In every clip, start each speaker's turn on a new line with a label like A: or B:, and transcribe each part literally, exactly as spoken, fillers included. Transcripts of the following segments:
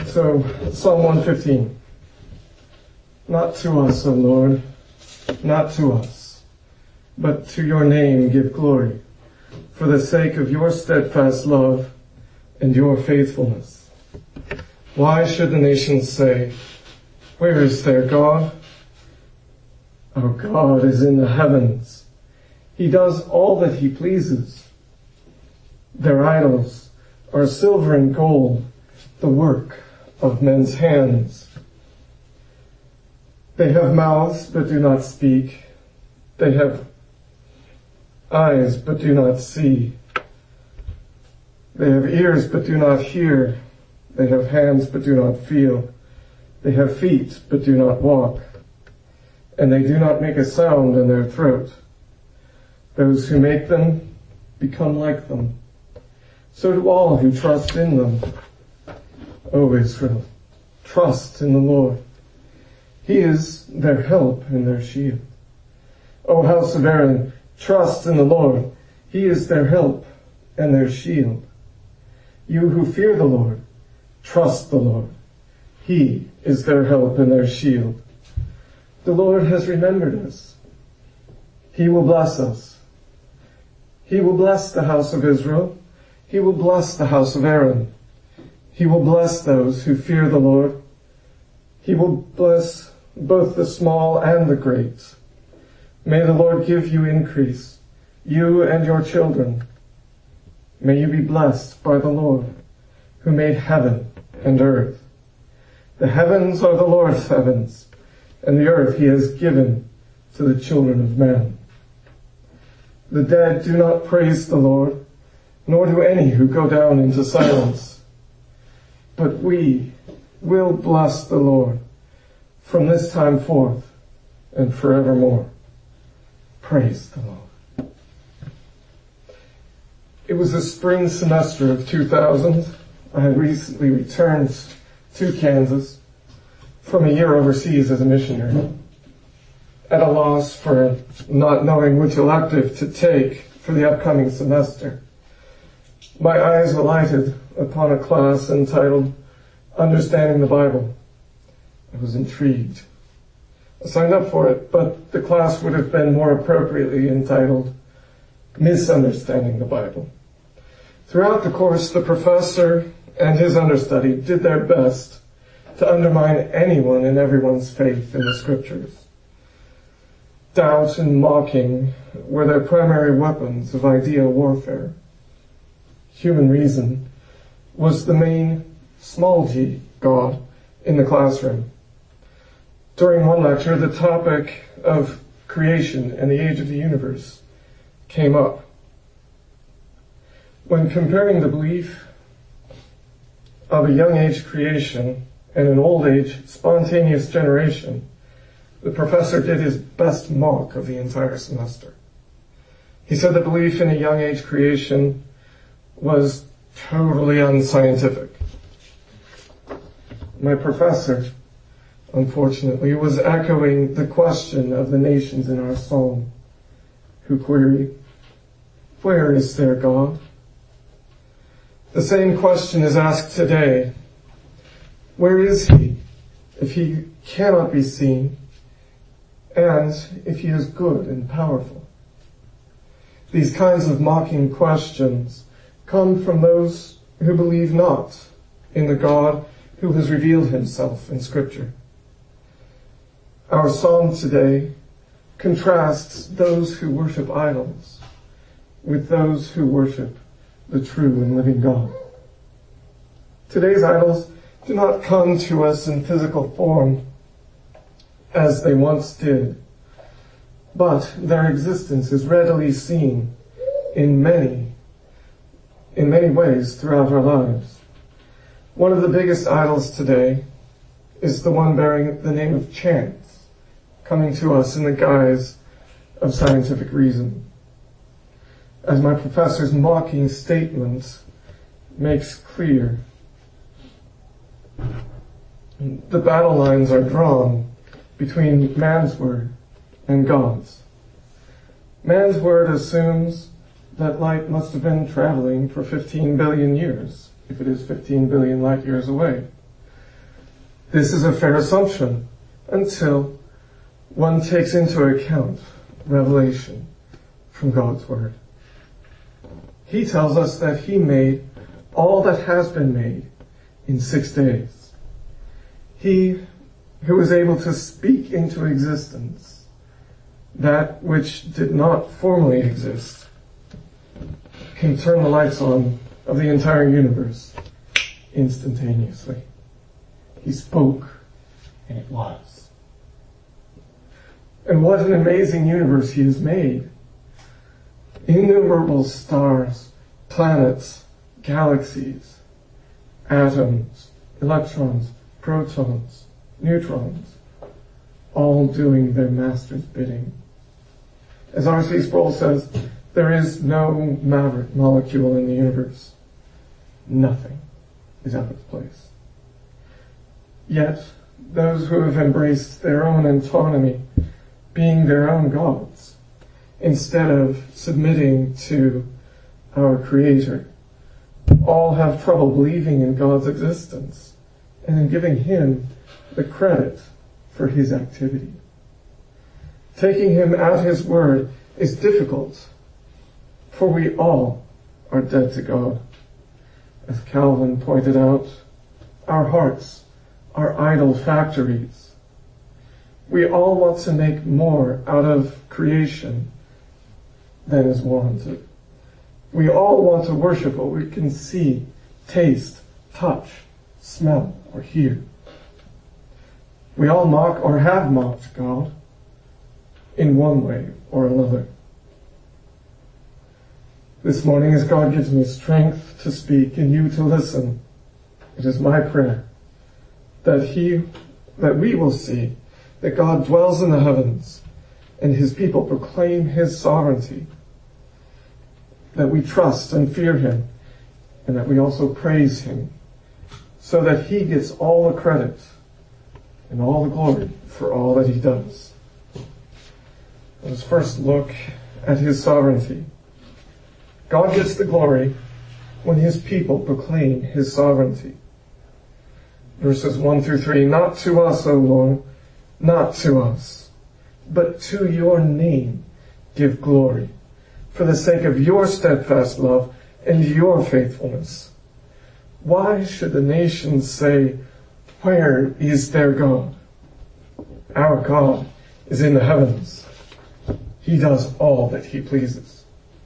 A: So, Psalm one fifteen. Not to us, O Lord, not to us, but to your name give glory, for the sake of your steadfast love and your faithfulness. Why should the nations say, where is their God? Our God is in the heavens. He does all that he pleases. Their idols are silver and gold, the work of men's hands. They have mouths but do not speak. They have eyes but do not see. They have ears but do not hear. They have hands but do not feel. They have feet but do not walk. And they do not make a sound in their throat. Those who make them become like them. So do all who trust in them. O Israel, trust in the Lord. He is their help and their shield. O house of Aaron, trust in the Lord. He is their help and their shield. You who fear the Lord, trust the Lord. He is their help and their shield. The Lord has remembered us. He will bless us. He will bless the house of Israel. He will bless the house of Aaron. He will bless those who fear the Lord. He will bless both the small and the great. May the Lord give you increase, you and your children. May you be blessed by the Lord, who made heaven and earth. The heavens are the Lord's heavens, and the earth he has given to the children of men. The dead do not praise the Lord, nor do any who go down into silence. But we will bless the Lord from this time forth and forevermore. Praise the Lord. It was the spring semester of two thousand. I had recently returned to Kansas from a year overseas as a missionary, at a loss for not knowing which elective to take for the upcoming semester. My eyes alighted upon a class entitled Understanding the Bible. I was intrigued. I signed up for it, but the class would have been more appropriately entitled Misunderstanding the Bible. Throughout the course, the professor and his understudy did their best to undermine anyone and everyone's faith in the scriptures. Doubt and mocking were their primary weapons of idea warfare. Human reason was the main small g God in the classroom. During one lecture, the topic of creation and the age of the universe came up. When comparing the belief of a young age creation and an old age spontaneous generation, the professor did his best mock of the entire semester. He said the belief in a young age creation was totally unscientific. My professor, unfortunately, was echoing the question of the nations in our psalm, who queried, where is their God? The same question is asked today. Where is he if he cannot be seen and if he is good and powerful? These kinds of mocking questions come from those who believe not in the God who has revealed himself in Scripture. Our psalm today contrasts those who worship idols with those who worship the true and living God. Today's idols do not come to us in physical form as they once did, but their existence is readily seen in many, in many ways throughout our lives. One of the biggest idols today is the one bearing the name of chance, coming to us in the guise of scientific reason. As my professor's mocking statement makes clear, the battle lines are drawn between man's word and God's. Man's word assumes that light must have been traveling for fifteen billion years, if it is fifteen billion light years away. This is a fair assumption until one takes into account revelation from God's Word. He tells us that He made all that has been made in six days. He who is able to speak into existence that which did not formerly exist can turn the lights on of the entire universe instantaneously. He spoke, and it was. And what an amazing universe He has made. Innumerable stars, planets, galaxies, atoms, electrons, protons, neutrons, all doing their master's bidding. As R C Sproul says, there is no matter molecule in the universe. Nothing is out of place. Yet, those who have embraced their own autonomy, being their own gods, instead of submitting to our Creator, all have trouble believing in God's existence and in giving Him the credit for His activity. Taking Him at His word is difficult, for we all are dead to God. As Calvin pointed out, our hearts are idol factories. We all want to make more out of creation than is warranted. We all want to worship what we can see, taste, touch, smell, or hear. We all mock or have mocked God in one way or another. This morning, as God gives me strength to speak and you to listen, it is my prayer that He, that we will see that God dwells in the heavens and His people proclaim His sovereignty, that we trust and fear Him, and that we also praise Him, so that He gets all the credit and all the glory for all that He does. Let us first look at His sovereignty. God gets the glory when His people proclaim His sovereignty. Verses one through three, not to us, O Lord, not to us, but to your name give glory, for the sake of your steadfast love and your faithfulness. Why should the nations say, where is their God? Our God is in the heavens. He does all that He pleases.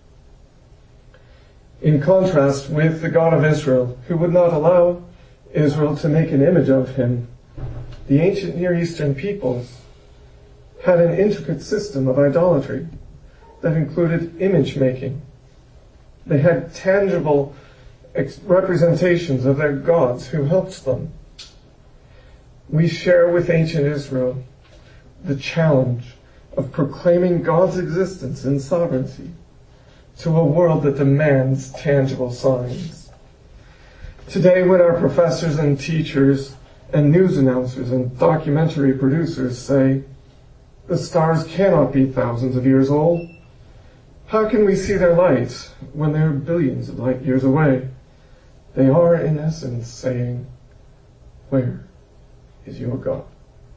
A: In contrast with the God of Israel, who would not allow Israel to make an image of Him, the ancient Near Eastern peoples had an intricate system of idolatry that included image making. They had tangible representations of their gods who helped them. We share with ancient Israel the challenge of proclaiming God's existence and sovereignty to a world that demands tangible signs. Today, when our professors and teachers and news announcers and documentary producers say, the stars cannot be thousands of years old, how can we see their light when they're billions of light years away? They are, in essence, saying, where is your God?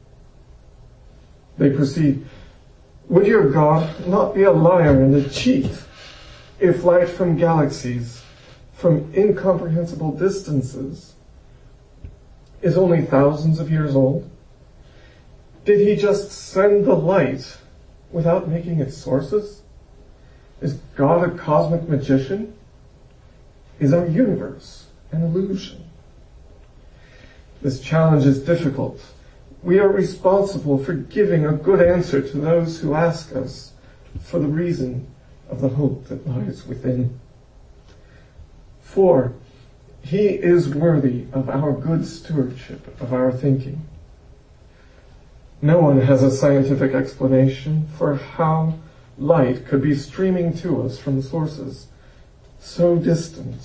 A: They proceed, would your God not be a liar and a cheat if light from galaxies, from incomprehensible distances, is only thousands of years old? Did He just send the light without making its sources? Is God a cosmic magician? Is our universe an illusion? This challenge is difficult. We are responsible for giving a good answer to those who ask us for the reason of the hope that lies within. For He is worthy of our good stewardship of our thinking. No one has a scientific explanation for how light could be streaming to us from sources so distant,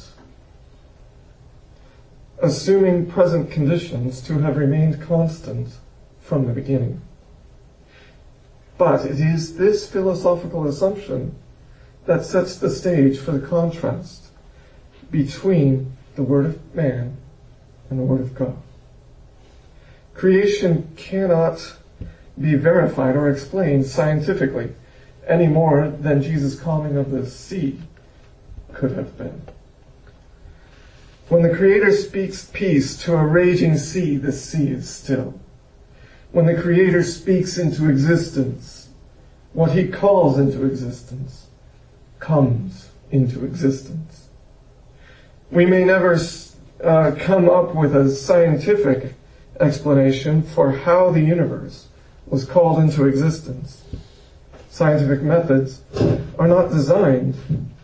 A: assuming present conditions to have remained constant from the beginning. But it is this philosophical assumption that sets the stage for the contrast between the Word of man and the Word of God. Creation cannot be verified or explained scientifically any more than Jesus' calming of the sea could have been. When the Creator speaks peace to a raging sea, the sea is still. When the Creator speaks into existence, what He calls into existence comes into existence. We may never uh, come up with a scientific explanation for how the universe was called into existence. Scientific methods are not designed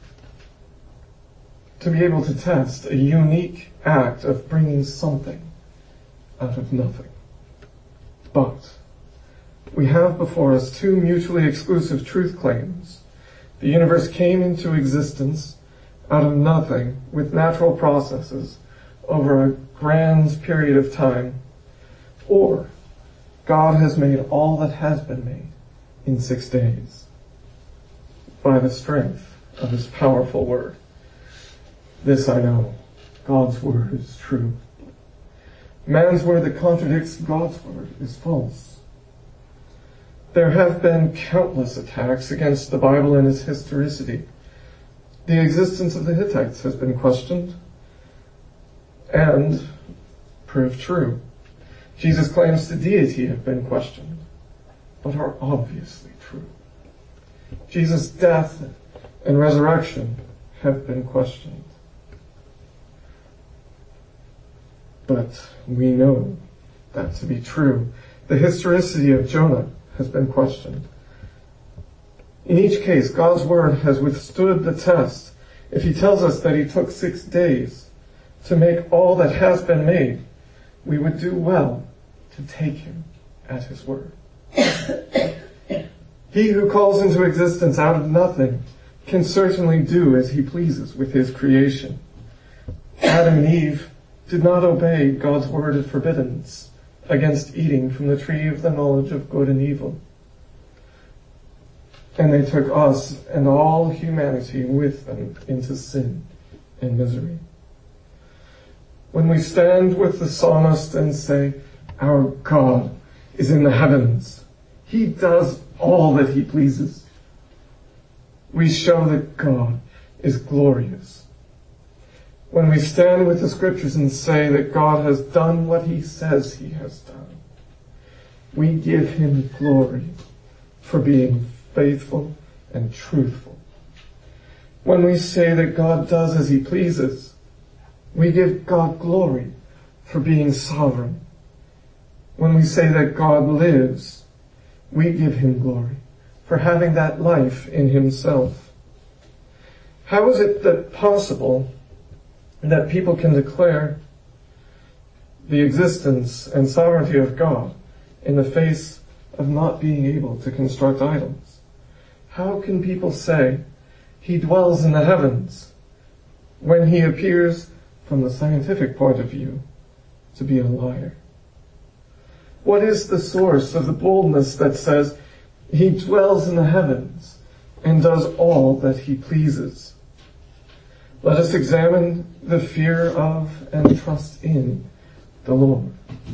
A: to be able to test a unique act of bringing something out of nothing. But we have before us two mutually exclusive truth claims. The universe came into existence out of nothing with natural processes over a grand period of time, or God has made all that has been made in six days by the strength of His powerful word. This I know, God's word is true. Man's word that contradicts God's word is false. There have been countless attacks against the Bible and its historicity. The existence of the Hittites has been questioned and proved true. Jesus' claims to deity have been questioned, but are obviously true. Jesus' death and resurrection have been questioned. But we know that to be true. The historicity of Jonah has been questioned. In each case, God's word has withstood the test. If He tells us that He took six days to make all that has been made, we would do well to take Him at His word. He who calls into existence out of nothing can certainly do as He pleases with His creation. Adam and Eve did not obey God's word of forbiddance against eating from the tree of the knowledge of good and evil. And they took us and all humanity with them into sin and misery. When we stand with the psalmist and say, "Our God is in the heavens. He does all that He pleases," we show that God is glorious. When we stand with the scriptures and say that God has done what He says He has done, we give Him glory for being faithful and truthful. When we say that God does as He pleases, we give God glory for being sovereign. When we say that God lives, we give Him glory for having that life in Himself. How is it that possible that people can declare the existence and sovereignty of God in the face of not being able to construct idols? How can people say He dwells in the heavens when He appears, from the scientific point of view, to be a liar? What is the source of the boldness that says He dwells in the heavens and does all that He pleases? Let us examine the fear of and trust in the Lord.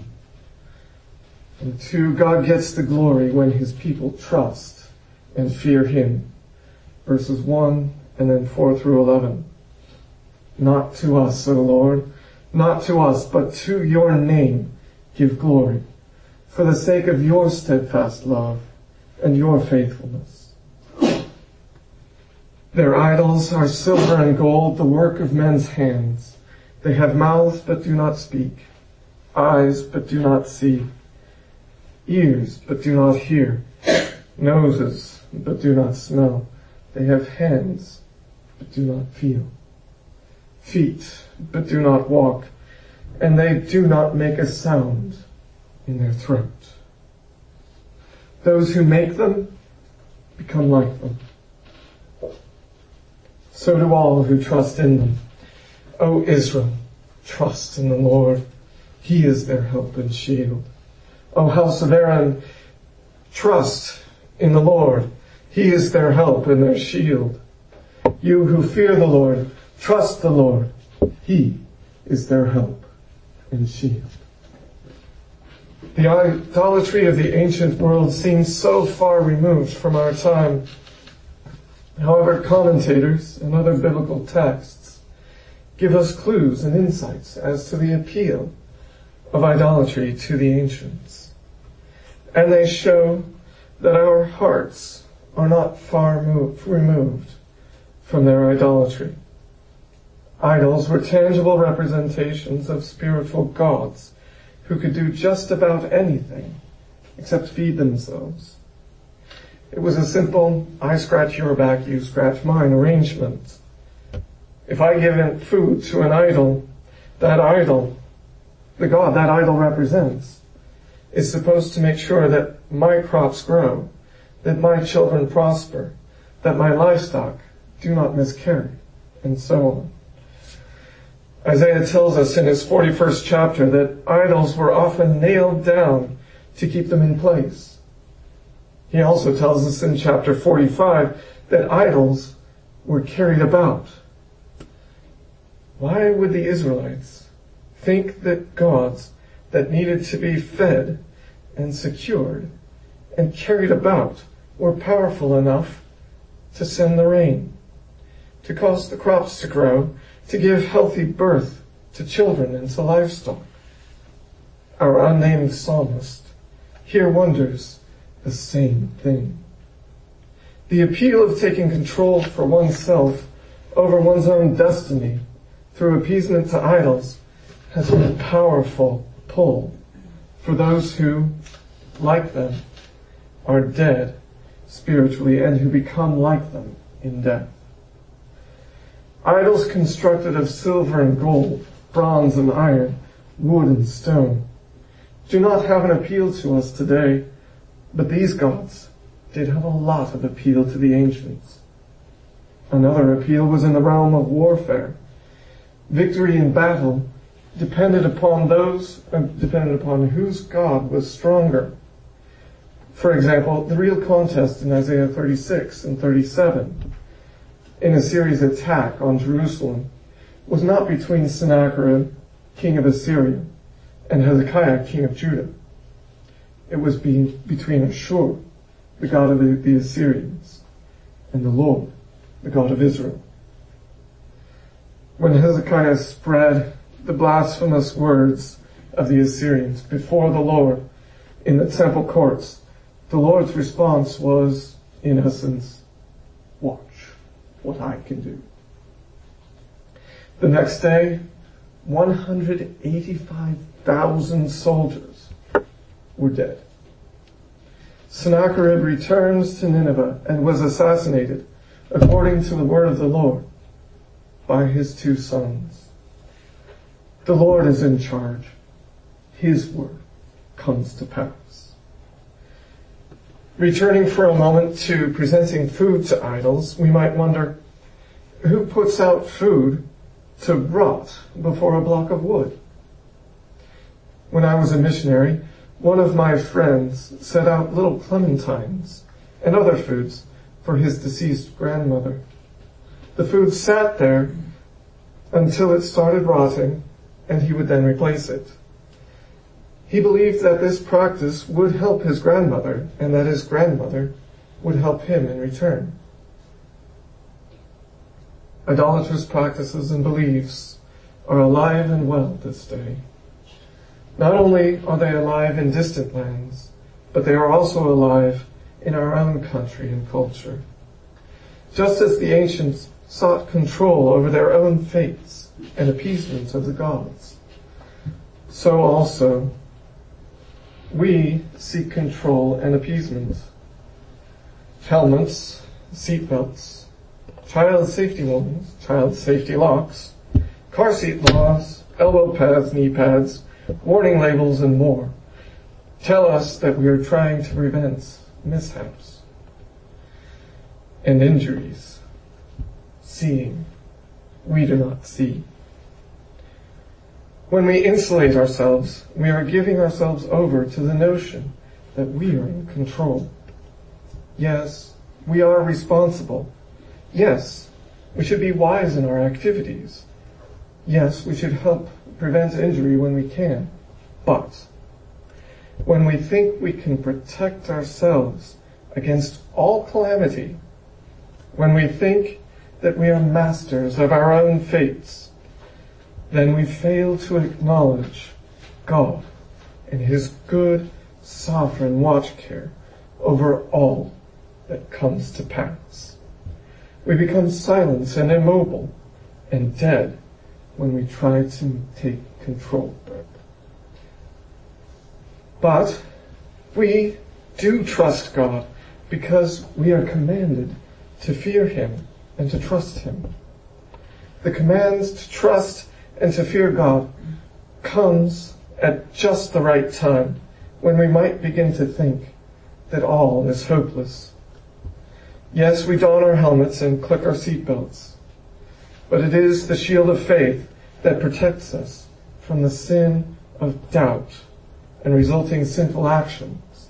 A: And two, God gets the glory when His people trust and fear Him. Verses one and then four through eleven. Not to us, O Lord, not to us, but to Your name give glory, for the sake of Your steadfast love and Your faithfulness. Their idols are silver and gold, the work of men's hands. They have mouths but do not speak, eyes but do not see, ears but do not hear, noses but do not smell. They have hands but do not feel, feet but do not walk, and they do not make a sound in their throat. Those who make them become like them. So do all who trust in them. O Israel, trust in the Lord. He is their help and shield. O house of Aaron, trust in the Lord. He is their help and their shield. You who fear the Lord, trust the Lord. He is their help and shield. The idolatry of the ancient world seems so far removed from our time. However, commentators and other biblical texts give us clues and insights as to the appeal of idolatry to the ancients. And they show that our hearts are not far moved, removed from their idolatry. Idols were tangible representations of spiritual gods who could do just about anything except feed themselves. It was a simple, I scratch your back, you scratch mine arrangement. If I give in food to an idol, that idol, the god that idol represents, is supposed to make sure that my crops grow, that my children prosper, that my livestock do not miscarry, and so on. Isaiah tells us in his forty-first chapter that idols were often nailed down to keep them in place. He also tells us in chapter forty-five that idols were carried about. Why would the Israelites think that gods that needed to be fed and secured and carried about were powerful enough to send the rain, to cause the crops to grow, to give healthy birth to children and to livestock? Our unnamed psalmist here wonders the same thing. The appeal of taking control for oneself over one's own destiny through appeasement to idols has been a powerful pull for those who, like them, are dead spiritually and who become like them in death. Idols constructed of silver and gold, bronze and iron, wood and stone, do not have an appeal to us today, but these gods did have a lot of appeal to the ancients. Another appeal was in the realm of warfare. Victory in battle depended upon those, uh, depended upon whose god was stronger. For example, the real contest in Isaiah thirty-six and thirty-seven in Assyria's attack on Jerusalem was not between Sennacherib, king of Assyria, and Hezekiah, king of Judah. It was be- between Ashur, the god of the, the Assyrians, and the Lord, the God of Israel. When Hezekiah spread the blasphemous words of the Assyrians before the Lord in the temple courts, the Lord's response was, in essence, watch what I can do. The next day, one hundred eighty-five thousand soldiers were dead. Sennacherib returns to Nineveh and was assassinated, according to the word of the Lord, by his two sons. The Lord is in charge. His word comes to pass. Returning for a moment to presenting food to idols, we might wonder, who puts out food to rot before a block of wood? When I was a missionary, one of my friends set out little clementines and other foods for his deceased grandmother. The food sat there until it started rotting, and he would then replace it. He believed that this practice would help his grandmother, and that his grandmother would help him in return. Idolatrous practices and beliefs are alive and well this day. Not only are they alive in distant lands, but they are also alive in our own country and culture. Just as the ancients sought control over their own fates and appeasement of the gods, so also we seek control and appeasement. Helmets, seatbelts, child safety warnings, child safety locks, car seat laws, elbow pads, knee pads, warning labels, and more tell us that we are trying to prevent mishaps and injuries. Seeing, we do not see. When we insulate ourselves, we are giving ourselves over to the notion that we are in control. Yes, we are responsible. Yes, we should be wise in our activities. Yes, we should help prevent injury when we can. But when we think we can protect ourselves against all calamity, when we think that we are masters of our own fates, then we fail to acknowledge God and His good, sovereign watch care over all that comes to pass. We become silent and immobile and dead when we try to take control. But we do trust God because we are commanded to fear Him and to trust Him. The command to trust and to fear God comes at just the right time, when we might begin to think that all is hopeless. Yes, we don our helmets and click our seatbelts, but it is the shield of faith that protects us from the sin of doubt and resulting sinful actions.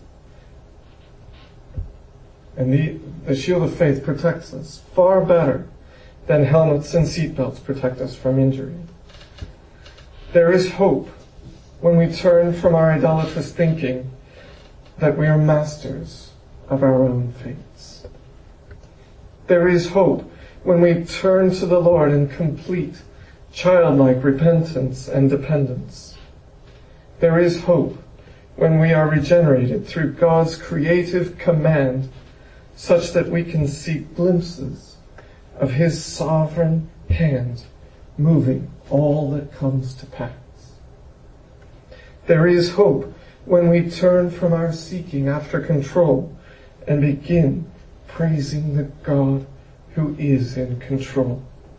A: And the, the shield of faith protects us far better than helmets and seatbelts protect us from injury. There is hope when we turn from our idolatrous thinking that we are masters of our own fates. There is hope when we turn to the Lord in complete, childlike repentance and dependence. There is hope when we are regenerated through God's creative command, such that we can see glimpses of His sovereign hand moving all that comes to pass. There is hope when we turn from our seeking after control and begin praising the God who is in control.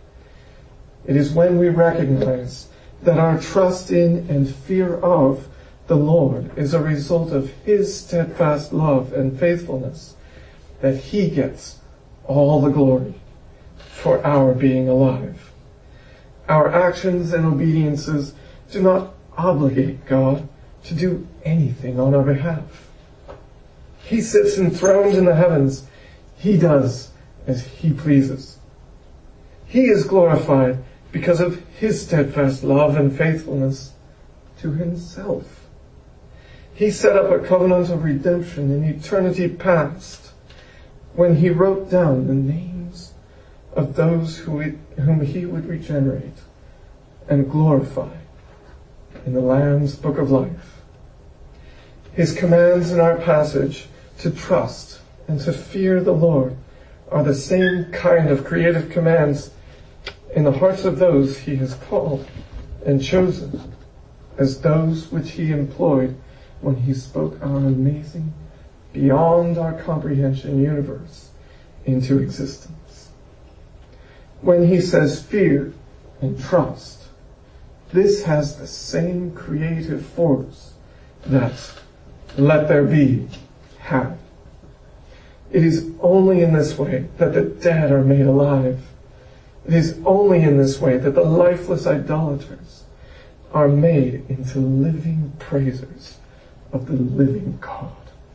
A: It is when we recognize that our trust in and fear of the Lord is a result of His steadfast love and faithfulness that He gets all the glory for our being alive. Our actions and obediences do not obligate God to do anything on our behalf. He sits enthroned in the heavens. He does as He pleases. He is glorified because of His steadfast love and faithfulness to Himself. He set up a covenant of redemption in eternity past when He wrote down the names of those who it, whom He would regenerate and glorify in the Lamb's Book of Life. His commands in our passage to trust and to fear the Lord are the same kind of creative commands in the hearts of those He has called and chosen as those which He employed when He spoke our amazing, beyond our comprehension universe into existence. When He says fear and trust, this has the same creative force that let there be had. It is only in this way that the dead are made alive. It is only in this way that the lifeless idolaters are made into living praisers of the living God.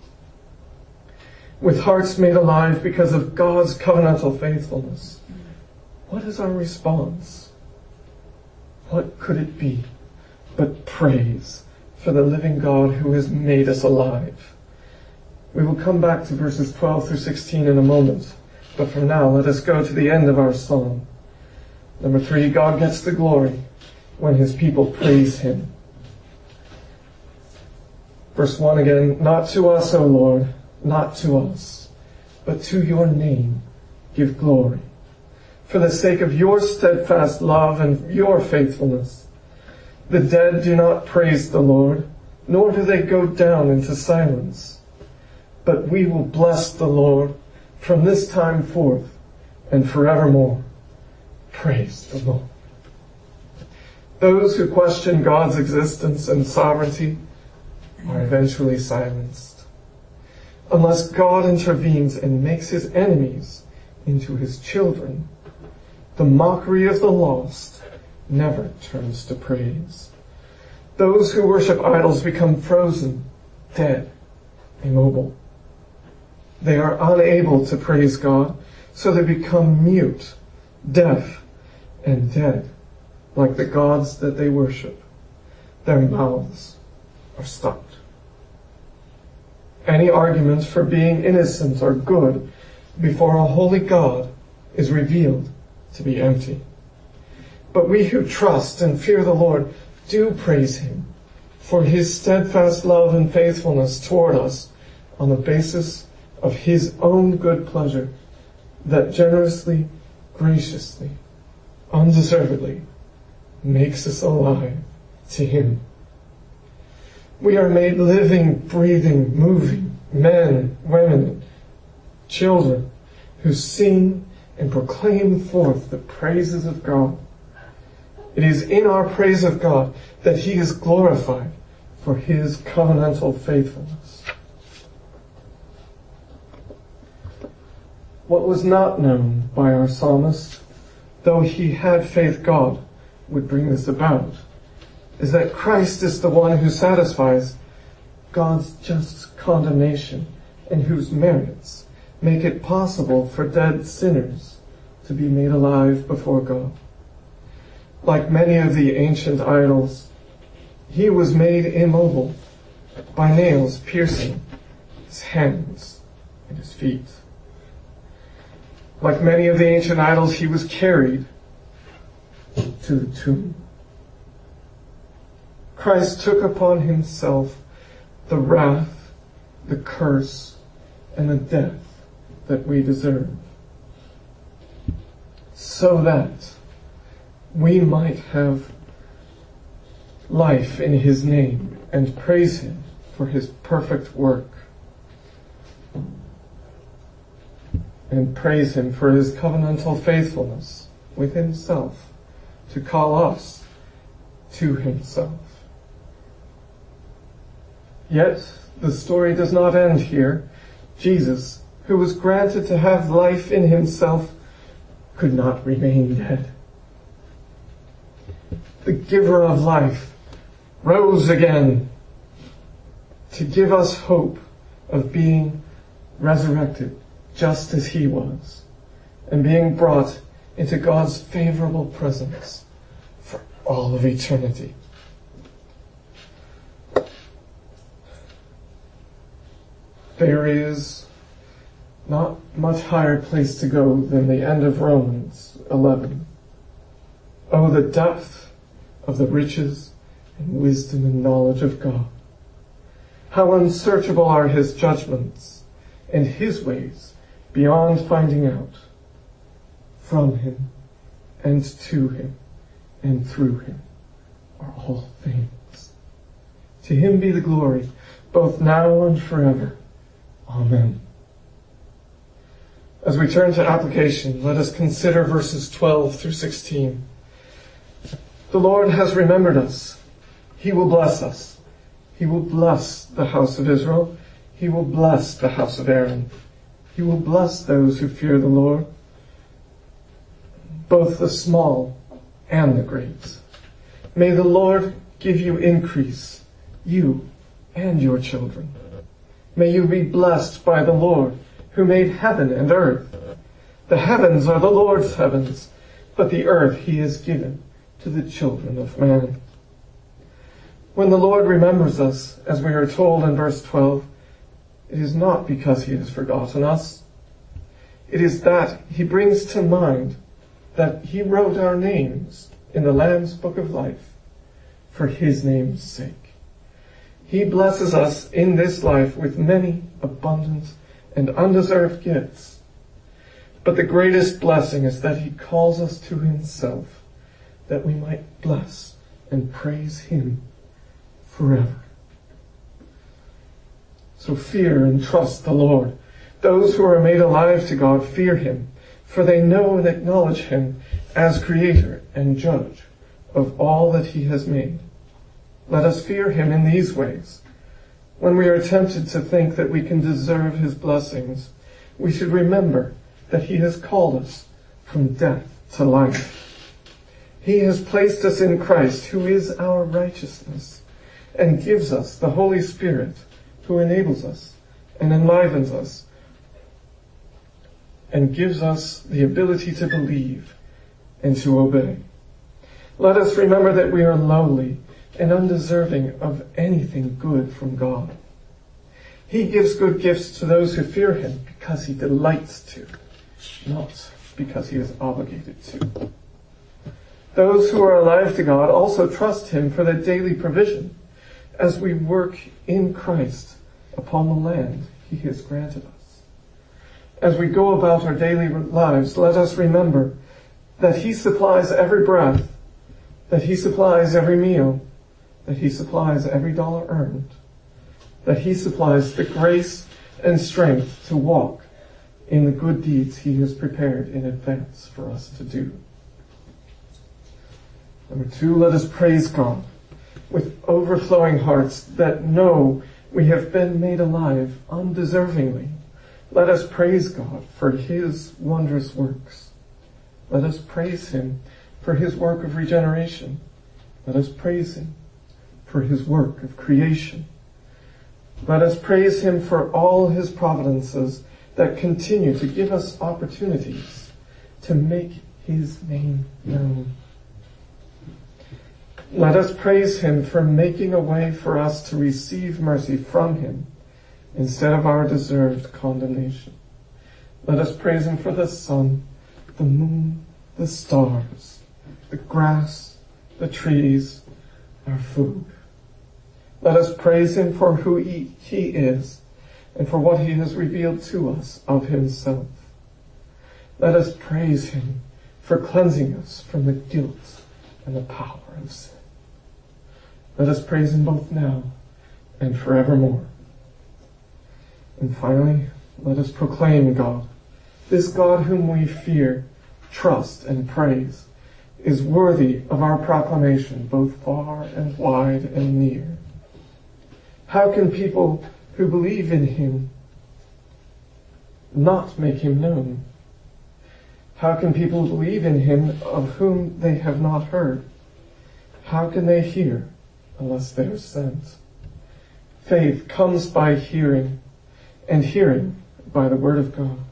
A: With hearts made alive because of God's covenantal faithfulness, what is our response? What could it be but praise for the living God who has made us alive? We will come back to verses twelve through sixteen in a moment, but for now let us go to the end of our song. Number three, God gets the glory when His people praise Him. Verse one again, not to us, O Lord, not to us, but to your name give glory. For the sake of your steadfast love and your faithfulness, the dead do not praise the Lord, nor do they go down into silence. But we will bless the Lord from this time forth and forevermore. Praise the Lord. Those who question God's existence and sovereignty are eventually silenced. Unless God intervenes and makes His enemies into His children, the mockery of the lost never turns to praise. Those who worship idols become frozen, dead, immobile. They are unable to praise God, so they become mute, deaf, and dead, like the gods that they worship. Their mouths are stopped. Any argument for being innocent or good before a holy God is revealed to be empty. But we who trust and fear the Lord do praise Him for His steadfast love and faithfulness toward us on the basis of His own good pleasure that generously, graciously, undeservedly makes us alive to Him. We are made living, breathing, moving men, women, children who sing and proclaim forth the praises of God. It is in our praise of God that He is glorified for His covenantal faithfulness. What was not known by our psalmist, though he had faith God would bring this about, is that Christ is the one who satisfies God's just condemnation and whose merits make it possible for dead sinners to be made alive before God. Like many of the ancient idols, He was made immobile by nails piercing His hands and His feet. Like many of the ancient idols, He was carried to the tomb. Christ took upon Himself the wrath, the curse, and the death that we deserve, so that we might have life in His name and praise Him for His perfect work, and praise Him for His covenantal faithfulness with Himself to call us to Himself. Yet the story does not end here. Jesus, who was granted to have life in Himself, could not remain dead. The giver of life rose again to give us hope of being resurrected just as He was, and being brought into God's favorable presence for all of eternity. There is not much higher place to go than the end of Romans eleven. Oh, the depth of the riches and wisdom and knowledge of God. How unsearchable are His judgments and His ways beyond finding out. From Him and to Him and through Him are all things. To Him be the glory, both now and forever. Amen. As we turn to application, let us consider verses twelve through sixteen. The Lord has remembered us. He will bless us. He will bless the house of Israel. He will bless the house of Aaron. He will bless those who fear the Lord, both the small and the great. May the Lord give you increase, you and your children. May you be blessed by the Lord, who made heaven and earth. The heavens are the Lord's heavens, but the earth He has given to the children of man. When the Lord remembers us, as we are told in verse twelve, it is not because He has forgotten us. It is that He brings to mind that He wrote our names in the Lamb's book of life for His name's sake. He blesses us in this life with many abundant and undeserved gifts. But the greatest blessing is that He calls us to Himself, that we might bless and praise Him forever. So fear and trust the Lord. Those who are made alive to God fear Him, for they know and acknowledge Him as Creator and Judge of all that He has made. Let us fear Him in these ways. When we are tempted to think that we can deserve His blessings, we should remember that He has called us from death to life. He has placed us in Christ, who is our righteousness, and gives us the Holy Spirit, who enables us and enlivens us, and gives us the ability to believe and to obey. Let us remember that we are lowly and undeserving of anything good from God. He gives good gifts to those who fear him because he delights to, not because he is obligated to. Those who are alive to God also trust him for their daily provision as we work in Christ upon the land he has granted us. As we go about our daily lives, let us remember that he supplies every breath, that he supplies every meal, that he supplies every dollar earned, that he supplies the grace and strength to walk in the good deeds he has prepared in advance for us to do. Number two, let us praise God with overflowing hearts that know we have been made alive undeservingly. Let us praise God for his wondrous works. Let us praise him for his work of regeneration. Let us praise him for his work of creation. Let us praise him for all his providences that continue to give us opportunities to make his name known. Let us praise him for making a way for us to receive mercy from him instead of our deserved condemnation. Let us praise him for the sun, the moon, the stars, the grass, the trees, our food. Let us praise him for who he, he is and for what he has revealed to us of himself. Let us praise him for cleansing us from the guilt and the power of sin. Let us praise him both now and forevermore. And finally, let us proclaim God. This God whom we fear, trust, and praise is worthy of our proclamation both far and wide and near. How can people who believe in him not make him known? How can people believe in him of whom they have not heard? How can they hear unless they are sent? Faith comes by hearing, and hearing by the word of God.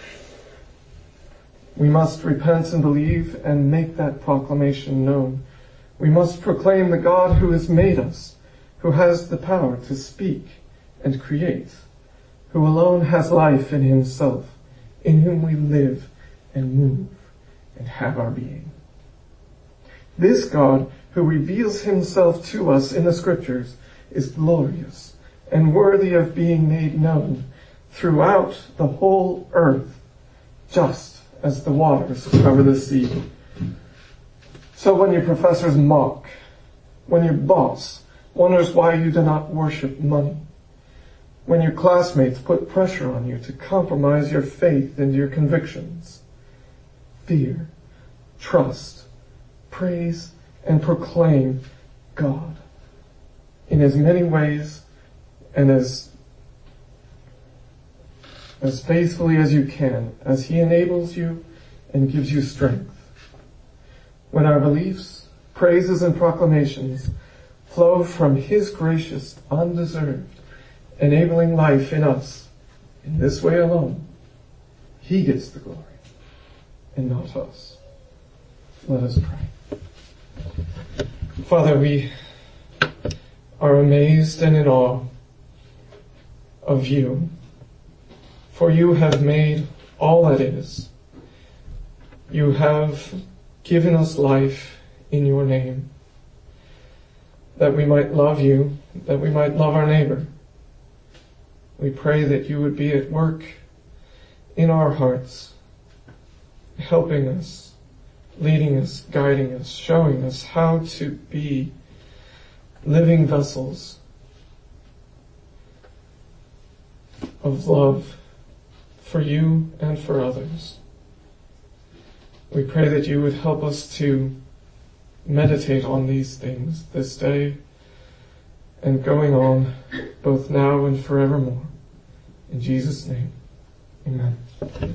A: We must repent and believe and make that proclamation known. We must proclaim the God who has made us, who has the power to speak and create, who alone has life in himself, in whom we live and move and have our being. This God who reveals himself to us in the scriptures is glorious and worthy of being made known throughout the whole earth, just as the waters cover the sea. So when your professors mock, when your boss wonders why you do not worship money, when your classmates put pressure on you to compromise your faith and your convictions, fear, trust, praise, and proclaim God in as many ways and as as faithfully as you can, as he enables you and gives you strength. When our beliefs, praises, and proclamations flow from his gracious, undeserved, enabling life in us, in this way alone, he gets the glory, and not us. Let us pray. Father, we are amazed and in awe of you, for you have made all that is. You have given us life in your name, that we might love you, that we might love our neighbor. We pray that you would be at work in our hearts, helping us, leading us, guiding us, showing us how to be living vessels of love for you and for others. We pray that you would help us to meditate on these things this day and going on, both now and forevermore. In Jesus' name, amen.